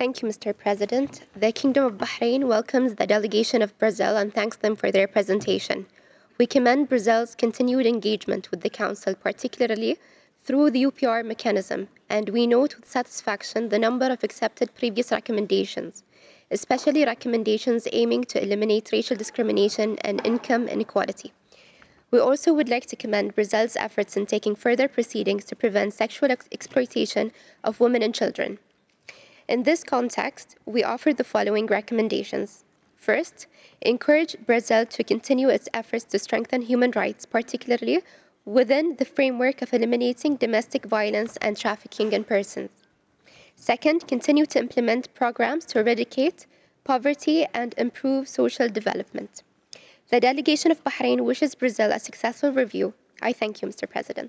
Thank you, Mr. President. The Kingdom of Bahrain welcomes the delegation of Brazil and thanks them for their presentation. We commend Brazil's continued engagement with the Council, particularly through the UPR mechanism, and we note with satisfaction the number of accepted previous recommendations, especially recommendations aiming to eliminate racial discrimination and income inequality. We also would like to commend Brazil's efforts in taking further proceedings to prevent sexual exploitation of women and children. In this context, we offer the following recommendations. First, encourage Brazil to continue its efforts to strengthen human rights, particularly within the framework of eliminating domestic violence and trafficking in persons. Second, continue to implement programs to eradicate poverty and improve social development. The delegation of Bahrain wishes Brazil a successful review. I thank you, Mr. President.